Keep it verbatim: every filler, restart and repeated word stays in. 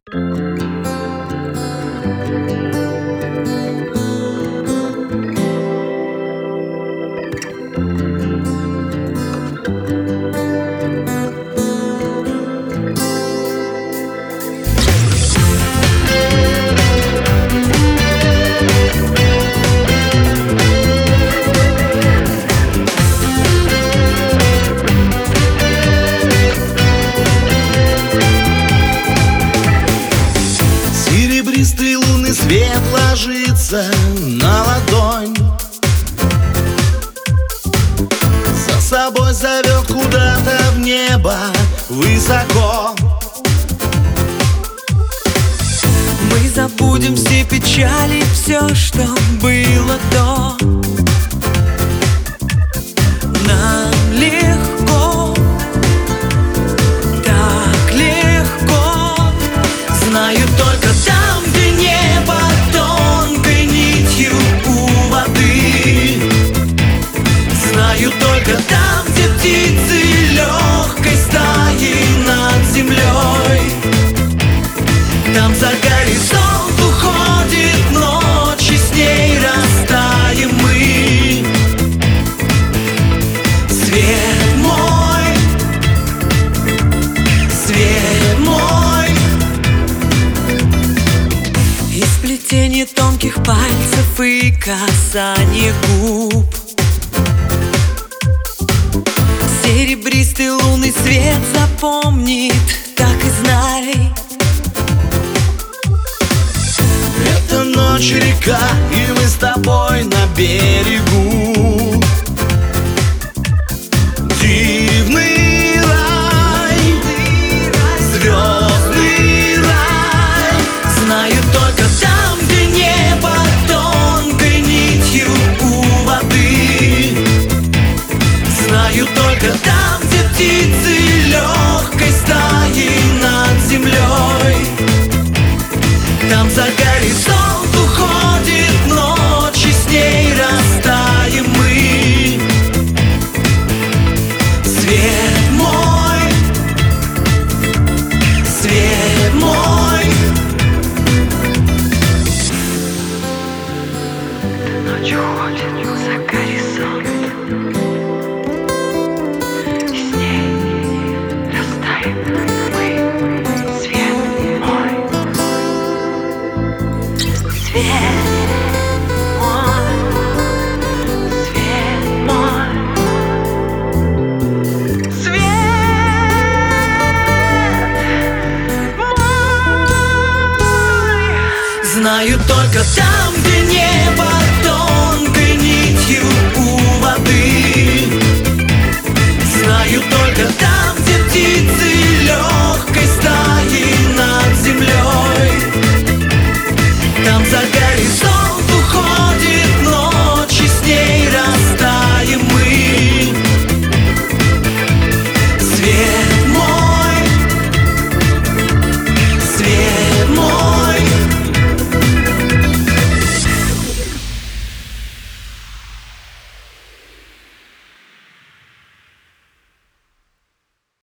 Серебристый лунный свет ложится на ладонь, за собой зовет куда-то в небо высоко. Мы забудем все печали, все, что было до. Нам легко, так легко. Знаю только там, где небо тонкой нитью у воды. Знаю только там, где птицы легкой стаей над землей. Там за горизонт уходит ночь, и с ней растаем мы. Свет мой, свет мой. И сплетение тонких пальцев и касание губ. Серебристый лунный свет запомнит, так и знай. Это ночь, река, и мы с тобой на берегу. Дивный рай, звездный рай. Знаю только там, где небо тонкой нитью у воды. Знаю только там, где птицы легкой стаей над землей. Там за горизонт уходит ночь, и с ней растаем мы. Свет мой, свет мой. Ночь уходит за горизонт, и с ней растаем мы. Свет мой. Свет мой, свет мой, свет мой. Знаю только там, где небо